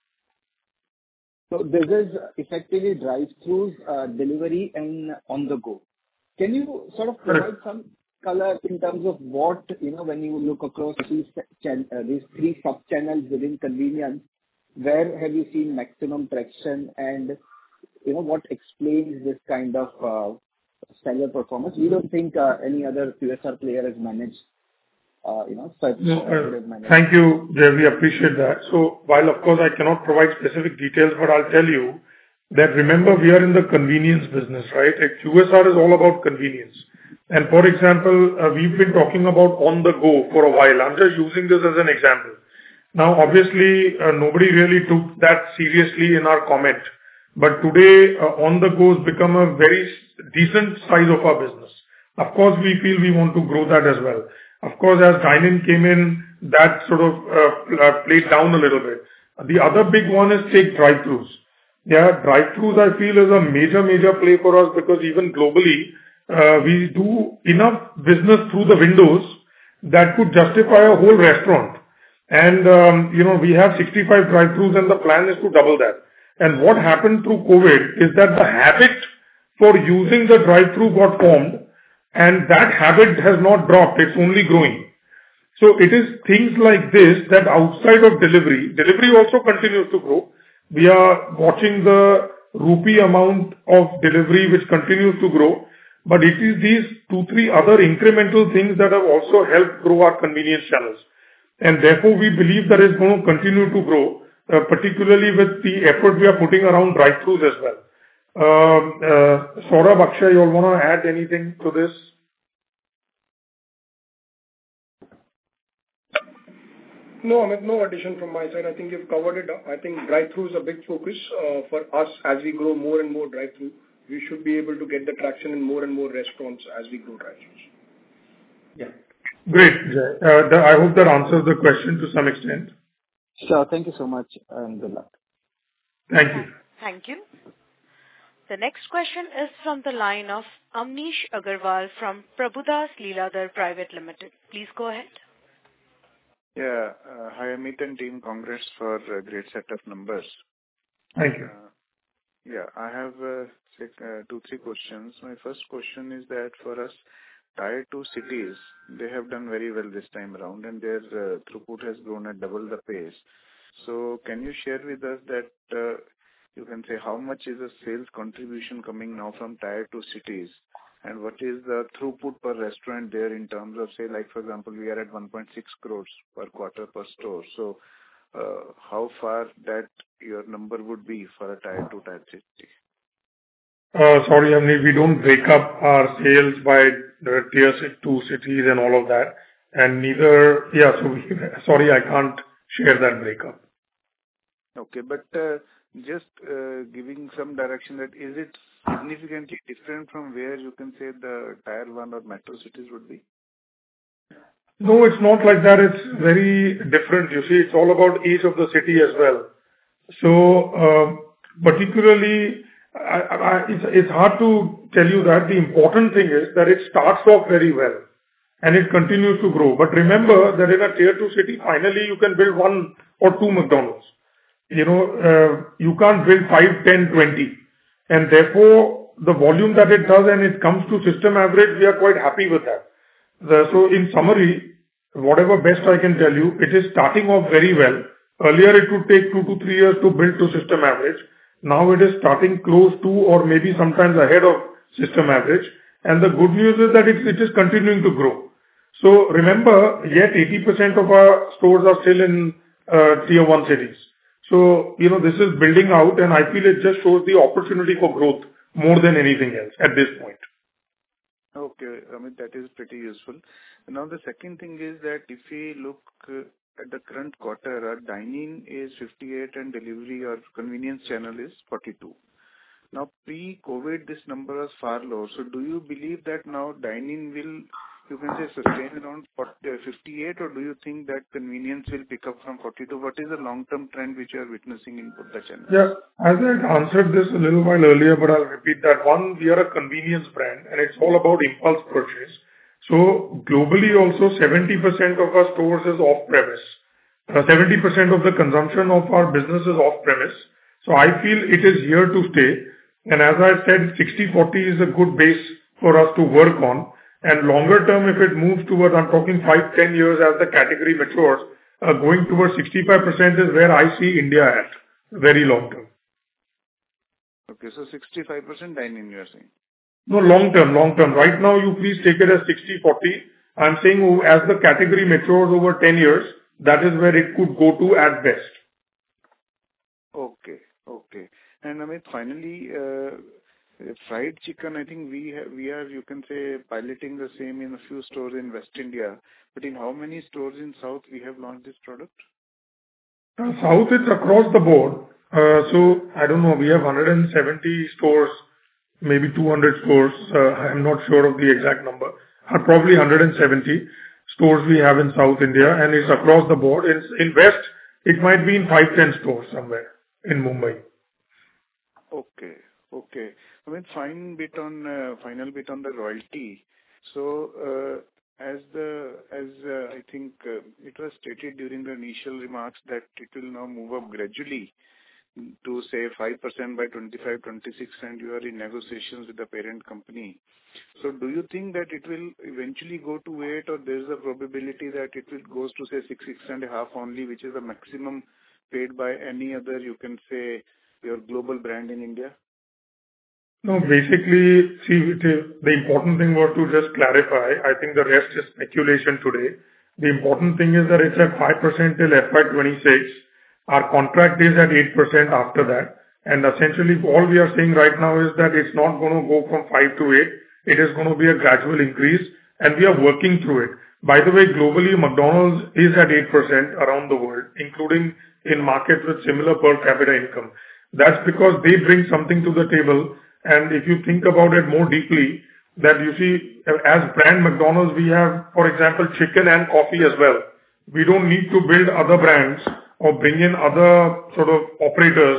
So this is effectively drive-thrus, delivery, and on the go. Can you sort of provide some color in terms of what, when you look across these three sub-channels within convenience, where have you seen maximum traction, and what explains this kind of stellar performance? We don't think any other QSR player has managed such. Thank you, Jay. We appreciate that. So while of course I cannot provide specific details, but I'll tell you that, remember, we are in the convenience business, right? QSR is all about convenience. And for example, we've been talking about on the go for a while. I'm just using this as an example. Now, obviously, nobody really took that seriously in our comment. But today, on the go has become a very decent size of our business. Of course, we feel we want to grow that as well. Of course, as dine-in came in, that sort of played down a little bit. The other big one is take drive-thrus. Yeah, drive-thrus I feel is a major play for us, because even globally, we do enough business through the windows that could justify a whole restaurant. And, we have 65 drive-thrus and the plan is to double that. And what happened through COVID is that the habit for using the drive-thru got formed, and that habit has not dropped. It's only growing. So it is things like this that outside of delivery also continues to grow. We are watching the rupee amount of delivery, which continues to grow. But it is these 2-3 other incremental things that have also helped grow our convenience channels. And therefore, we believe that it's going to continue to grow, particularly with the effort we are putting around drive-thrus as well. Saurabh, Akshay, you all want to add anything to this? No, Amit, no addition from my side. I think you've covered it up. I think drive-thru is a big focus for us as we grow more and more drive-thru. We should be able to get the traction in more and more restaurants as we grow drive-thrus. Yeah. Great, Jay. I hope that answers the question to some extent. Sure. Thank you so much, and good luck. Thank you. Thank you. The next question is from the line of Amnish Agarwal from Prabhudas Lilladher Private Limited. Please go ahead. Yeah. Hi, Amit and team. Congrats for a great set of numbers. Thank you. I have 2-3 questions. My first question is that for us, Tier 2 cities, they have done very well this time around, and their throughput has grown at double the pace. So can you share with us that you can say how much is the sales contribution coming now from Tier 2 cities, and what is the throughput per restaurant there in terms of, say, like for example, we are at 1.6 crores per quarter per store. So how far that your number would be for a Tier 2 city? Sorry, Avneesh, we don't break up our sales by the tier 2 cities and all of that. And neither, sorry, I can't share that breakup. Okay, but just giving some direction that is it significantly different from where you can say the tier 1 or metro cities would be? No, it's not like that. It's very different. You see, it's all about each of the city as well. So, particularly, it's hard to tell you that. The important thing is that it starts off very well and it continues to grow. But remember that in a tier 2 city, finally you can build 1 or 2 McDonald's. You can't build 5, 10, 20. And therefore, the volume that it does and it comes to system average, we are quite happy with that. So in summary, whatever best I can tell you, it is starting off very well. Earlier, it would take 2 to 3 years to build to system average. Now it is starting close to or maybe sometimes ahead of system average. And the good news is that it is continuing to grow. So remember, yet 80% of our stores are still in tier 1 cities. So, this is building out, and I feel it just shows the opportunity for growth more than anything else at this point. Okay, that is pretty useful. Now the second thing is that if we look at the current quarter, our dine-in is 58 and delivery or convenience channel is 42. Now pre-COVID this number was far lower. So do you believe that now dine-in will, you can say, sustain around 58, or do you think that convenience will pick up from 42? What is the long-term trend which you are witnessing in both the channels? Yeah, as I answered this a little while earlier, but I'll repeat that. One, we are a convenience brand and it's all about impulse purchase. So globally also 70% of our stores is off-premise. 70% of the consumption of our business is off-premise. So I feel it is here to stay. And as I said, 60-40 is a good base for us to work on. And longer term, if it moves towards, I'm talking 5-10 years as the category matures, going towards 65% is where I see India at, very long term. Okay, so 65% dine-in you are saying? No, long term. Right now, you please take it as 60-40. I'm saying as the category matures over 10 years, that is where it could go to at best. Okay. And finally, fried chicken, I think we are, you can say, piloting the same in a few stores in West India. But in how many stores in South we have launched this product? South, it's across the board. So I don't know, we have 170 stores, maybe 200 stores. I'm not sure of the exact number. Probably 170 stores we have in South India, and it's across the board. In West, it might be in 5-10 stores somewhere in Mumbai. Okay. Final bit on the royalty. So, as I think it was stated during the initial remarks that it will now move up gradually to say 5% by 25-26, and you are in negotiations with the parent company. So, do you think that it will eventually go to 8, or there is a probability that it will goes to say 6.5 only, which is the maximum paid by any other, you can say, your global brand in India? No, basically, the important thing was to just clarify. I think the rest is speculation today. The important thing is that it's at 5% till FY26. Our contract is at 8% after that. And essentially, all we are saying right now is that it's not going to go from 5 to 8. It is going to be a gradual increase, and we are working through it. By the way, globally, McDonald's is at 8% around the world, including in markets with similar per capita income. That's because they bring something to the table. And if you think about it more deeply, that you see, as brand McDonald's, we have, for example, chicken and coffee as well. We don't need to build other brands or bring in other sort of operators,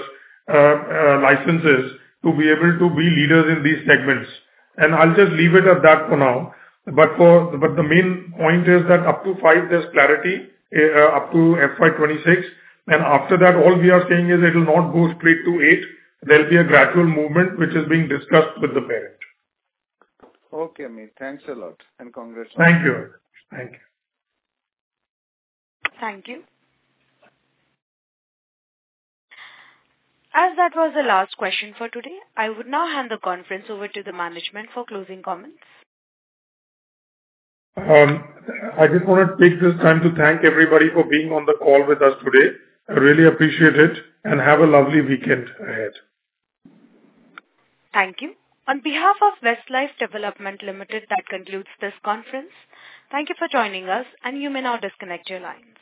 licenses to be able to be leaders in these segments. And I'll just leave it at that for now. But the main point is that up to 5, there's clarity, up to FY26. And after that, all we are saying is it will not go straight to 8. There'll be a gradual movement which is being discussed with the parent. Okay, Amit. Thanks a lot and congrats. Thank you. Thank you. As that was the last question for today, I would now hand the conference over to the management for closing comments. I just want to take this time to thank everybody for being on the call with us today. I really appreciate it, and have a lovely weekend ahead. Thank you. On behalf of Westlife Development Limited, that concludes this conference. Thank you for joining us, and you may now disconnect your lines.